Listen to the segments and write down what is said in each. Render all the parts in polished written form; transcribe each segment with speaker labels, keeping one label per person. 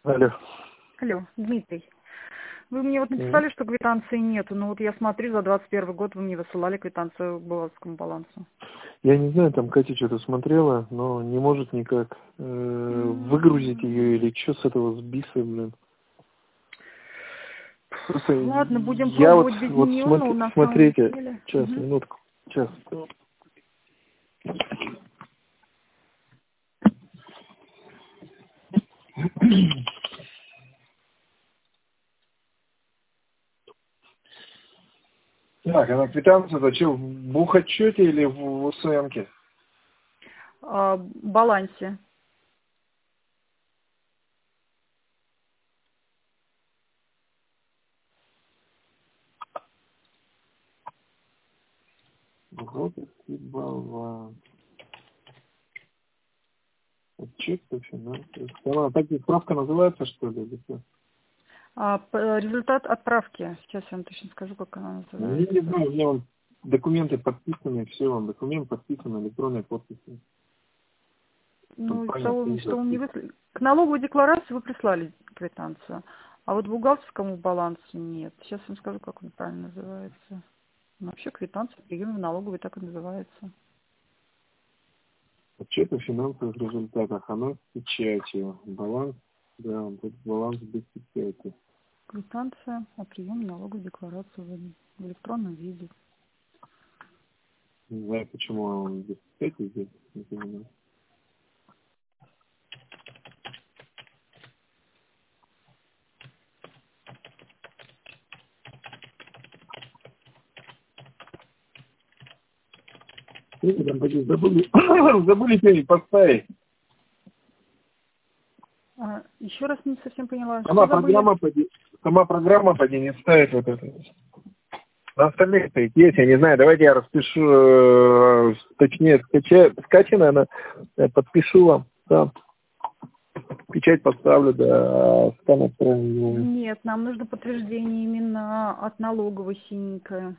Speaker 1: Алло.
Speaker 2: Алло, Дмитрий. Вы мне вот написали, что квитанции нету, но вот я смотрю, за 21 год вы мне высылали квитанцию к Булавскому балансу.
Speaker 1: Я не знаю, там Катя что-то смотрела, но не может никак выгрузить ее или что с этого сбиса, блин. Просто
Speaker 2: Ладно, будем
Speaker 1: я
Speaker 2: пробовать без нее, но на самом
Speaker 1: смотрите,
Speaker 2: деле...
Speaker 1: сейчас, минутку, сейчас. Так, а на квитанцию-то что, в бухотчете или в УСМке?
Speaker 2: Балансе.
Speaker 1: Бухгалтерский баланс. Отчет вообще, да? Так и справка называется, что ли, или что?
Speaker 2: Результат отправки. Сейчас я вам точно скажу, как она
Speaker 1: Я
Speaker 2: называется.
Speaker 1: не знаю, у меня вон документы подписаны, все, вон документ подписан электронной подписью.
Speaker 2: Ну, из
Speaker 1: Компания
Speaker 2: того,
Speaker 1: стоит
Speaker 2: что вы мне
Speaker 1: подписана.
Speaker 2: выслали. К налоговой декларации вы прислали квитанцию, а вот бухгалтерскому балансу нет. Сейчас я вам скажу, как он правильно называется. Ну, вообще квитанция приема в налоговой так и называется.
Speaker 1: Отчет о финансовых результатах, она с печатью. Баланс, да, вот тут баланс без печати.
Speaker 2: Квитанция о приеме налоговой декларации в электронном виде.
Speaker 1: Не знаю, почему он без печати здесь, не понимаю. Там такие забыли, забыли что-нибудь поставить.
Speaker 2: Еще раз не совсем поняла, что
Speaker 1: Сама
Speaker 2: забыли?
Speaker 1: программа поди не ставит вот это. На остальных стоит есть, я не знаю, давайте я распишу, точнее, скачано, она, подпишу вам, да. Печать поставлю, да, скан отправлю.
Speaker 2: Нет, нам нужно подтверждение именно от налоговой синенькое.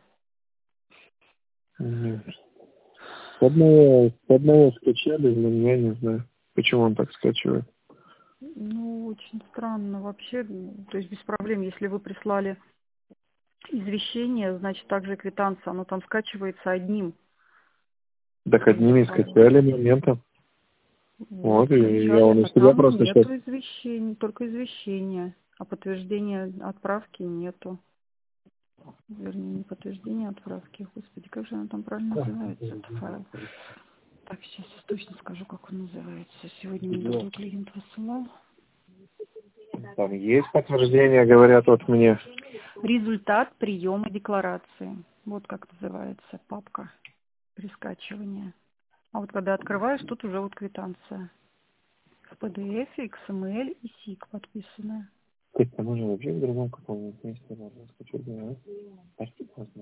Speaker 1: С одного скачали, но я не знаю, почему он так скачивает.
Speaker 2: Ну, очень странно вообще. То есть без проблем, если вы прислали извещение, значит также квитанция, оно там скачивается одним
Speaker 1: Так одними
Speaker 2: файлом.
Speaker 1: скачали моментом.
Speaker 2: Вот,
Speaker 1: Вот, и я
Speaker 2: скачали,
Speaker 1: он у
Speaker 2: а
Speaker 1: себя
Speaker 2: там
Speaker 1: просто сейчас.
Speaker 2: нету извещения, только извещение, а подтверждения отправки нету. Вернее, не подтверждение отправки. Господи, как же оно там правильно называется, этот файл? Так, сейчас я точно скажу, как он называется. Сегодня мне другой клиент высылал.
Speaker 1: Там есть подтверждение, говорят вот мне.
Speaker 2: Результат приема декларации. Вот как называется папка при скачивании. А вот когда открываешь, тут уже вот квитанция. В PDF, XML и SIG подписанная.
Speaker 1: Так, а можно вообще в другом каком-нибудь месте можно скачать, да? Почти можно.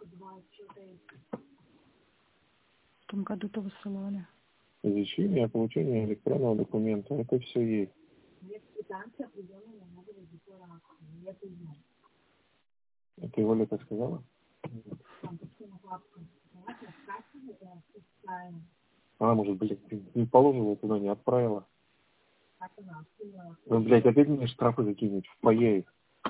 Speaker 2: В том году-то высылали.
Speaker 1: Изучение, получение электронного документа, это все есть. Это Оля так сказала? Она, может, блядь, не положила туда, не отправила. Ну, блядь, опять мне штрафы закинуть в фойе.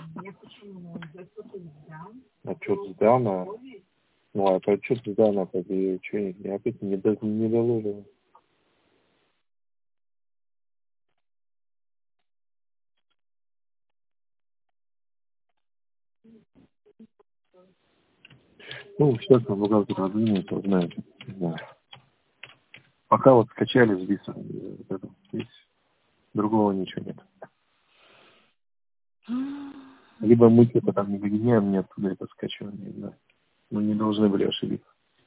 Speaker 1: Отчет сдана. Ну, а это отчет сдана, так и что, я опять не доложила. Ну, сейчас на бухгалтер продвинет, узнаем. Не знаю. Пока вот скачали, записывали. Вот это. Здесь другого ничего нет. Либо мы что-то там не выгоняем, не оттуда это скачиваем, не знаю. Мы не должны были ошибиться.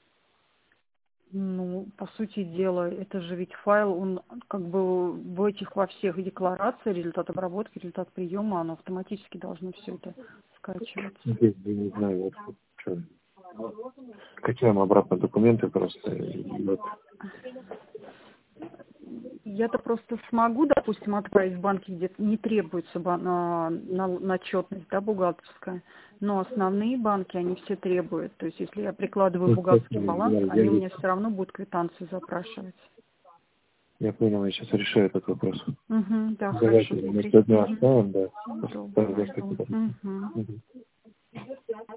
Speaker 2: Ну, по сути дела, это же ведь файл, он как бы в этих во всех декларациях, результат обработки, результат приема, оно автоматически должно все это скачиваться.
Speaker 1: Здесь, я не знаю, вот что. Скачаем обратно документы просто. И вот.
Speaker 2: Я-то просто смогу, допустим, отправить в банки, где не требуется начетность, да, бухгалтерская, но основные банки, они все требуют. То есть, если я прикладываю
Speaker 1: Ну,
Speaker 2: бухгалтерский
Speaker 1: естественно,
Speaker 2: баланс,
Speaker 1: я
Speaker 2: они у
Speaker 1: ведь
Speaker 2: меня все равно будут квитанцию запрашивать.
Speaker 1: Я понял, я сейчас решаю этот вопрос.
Speaker 2: Да,
Speaker 1: Давайте
Speaker 2: хорошо,
Speaker 1: мы
Speaker 2: Дмитрий.
Speaker 1: сегодня оставим, да.
Speaker 2: Добро.
Speaker 1: Поставим, да,
Speaker 2: Мгм.
Speaker 1: Мгм.